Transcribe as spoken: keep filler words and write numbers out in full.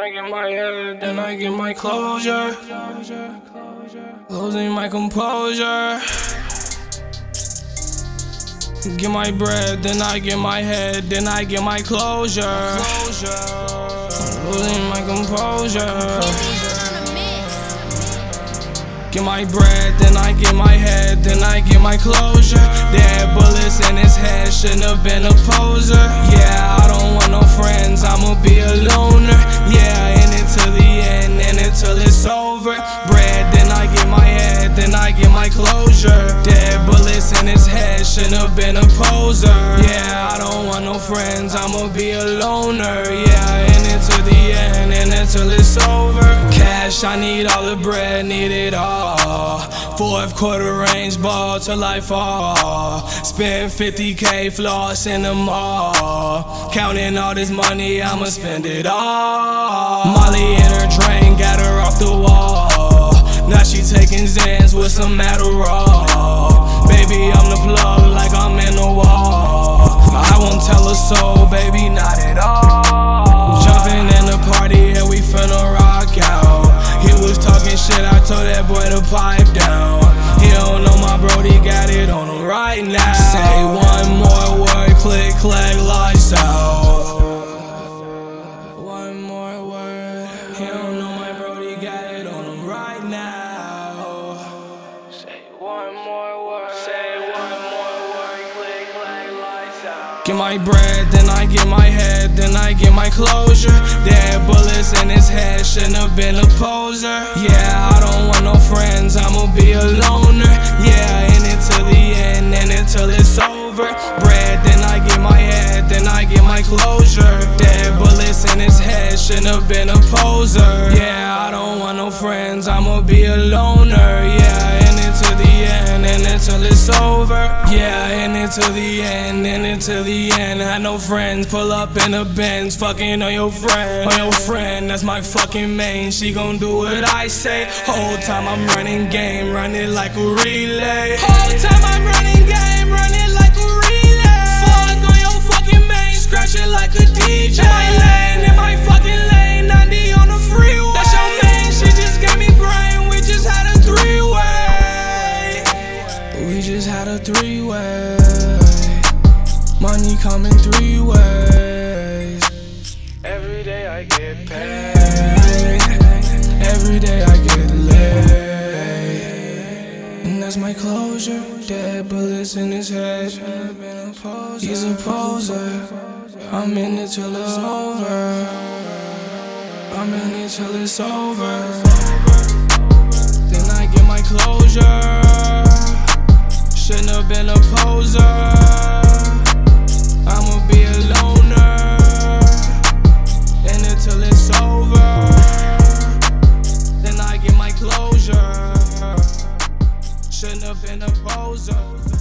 I get my head, then I get my closure. Losing my composure. Get my bread, then I get my head, then I get my closure. Losing my composure. Get my bread, then I get my head, then I get my closure. Dead bullets in his head, shouldn't have been a poser. Yeah, I don't want no friends, I'ma be a loner. Yeah, in it till the end, in it till it's over. Bread, then I get my head, then I get my closure. Dead bullets in his head, shouldn't have been a poser. Yeah, I don't want no friends, I'ma be a loner. Yeah, in it till the end, in it till it's over. Cash, I need all the bread, need it all. Fourth quarter range ball till I fall. Spend fifty K floss in the mall. Counting all this money, I'ma spend it all. Molly in her drain, got her off the wall. Now she taking Xans with some Adderall. Baby, I'm the plug like I'm in the wall. I won't tell a soul, baby, not at all. Jumping in the party and we finna rock out. He was talking shit, I told that boy to pipe down. He don't know my brody, got it on him right now. Say one more word, click, clack, lights out. One more word. He don't know my brody, got it on him right now. Say one more word. Say one more word, click, clack, lights out. Get my bread, then I get my head, then I get my closure. Dead bullets in his head, shouldn't have been a poser. Yeah, I don't want no friends, I'ma be a loner. Yeah, in it till the end, in it till it's over. Bread, then I get my head, then I get my closure. Dead bullets in his head, shouldn't have been a poser. Yeah, I don't want no friends, I'ma be a loner. Yeah, in it till the end, in it till it's over. Yeah, in it till the end, in it till the end. Had no friends, pull up in a Benz, fucking on your friend, on your friend. That's my fucking main. She gon' do what I say. Whole time I'm running game, running like a relay. Whole time I'm running game, running like a relay. Fuck on your fucking main, scratch it like a D J. In my lane, in my fucking lane, ninety on the freeway. That's your main, she just gave me brain. We just had a three-way. We just had a three-way. Money coming three ways. Every day I get paid. Every day I get laid. And that's my closure. Dead bullets in his head. He's a poser. I'm in it till it's over. I'm in it till it's over. Then I get my closure. Shouldn't have been a poser. I'ma be a loner, and until it's over, then I get my closure. Shouldn't have been a poser.